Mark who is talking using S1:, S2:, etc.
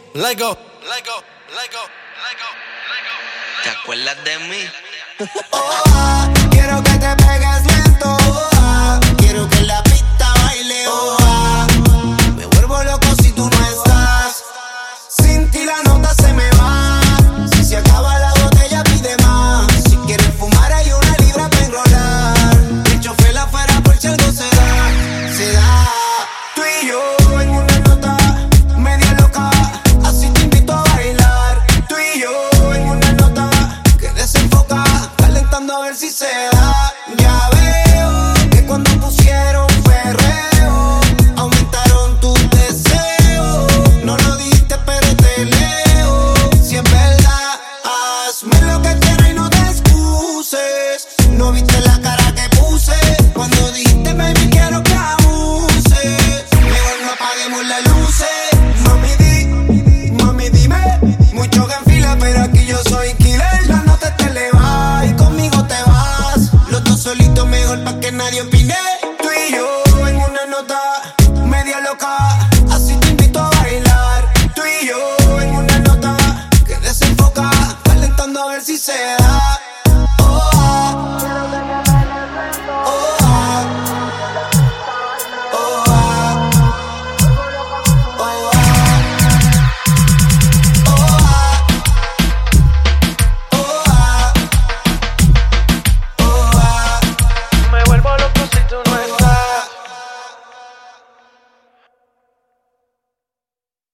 S1: Let go, let go, let go, let go, let go.
S2: ¿Te acuerdas de mí?
S3: Quiero que te pegues lento.